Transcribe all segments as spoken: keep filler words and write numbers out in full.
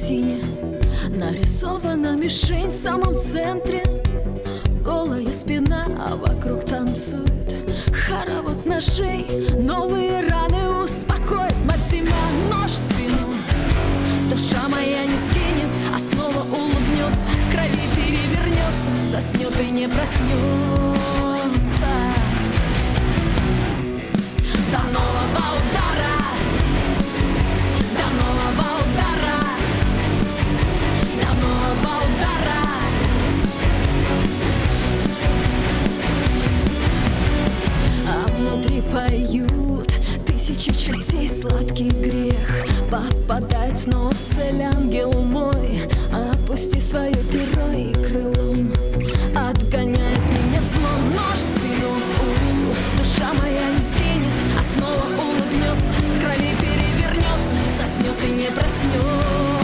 картине нарисована мишень в самом центре. Голая спина, а вокруг танцует хоровод ножей. Новые раны успокоит Максима нож в спину. Душа моя не скинет, а снова улыбнется, в крови перевернется, заснет и не проснется. До нового удара, до нового удара, до нового удара. А внутри поют тысячи чертей сладкий грех. Попадает снова в цель, ангел мой. Опусти свое перо и крылом отгоняет меня слон. Нож в спину, у-у-у. Душа моя не сгинет, а снова улыбнется, в крови перевернется, заснет и не проснется.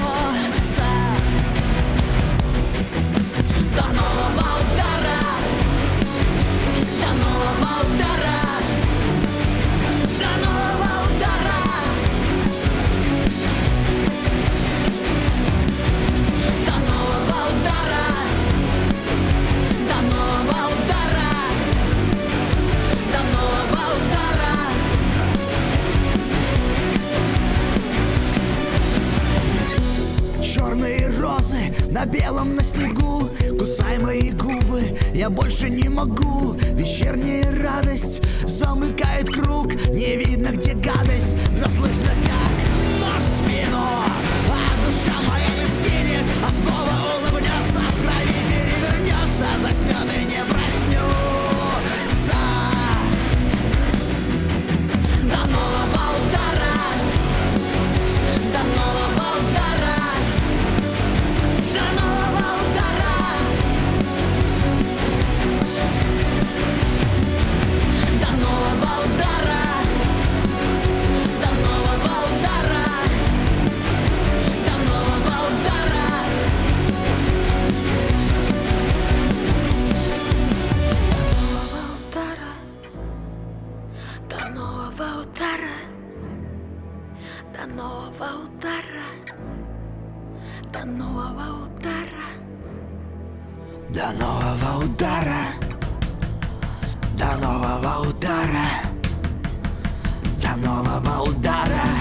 До нового удара, до нового удара, до нового удара, до нового удара, до нового удара, до нового удара. Черные розы на белом на снегу, кусай мои губы, я больше не могу. Вечерняя радость замыкает круг, не видно где гадость, но слышно как нож в спину. А душа моя не скинет, а снова улыбнется, в крови перевернется, заснет и не проснется. До нового удара, до нового удара, до нового удара, до нового удара, до нового удара, до нового удара. До нового удара, до нового удара, до нового удара, До нового удара, до нового удара, до нового удара.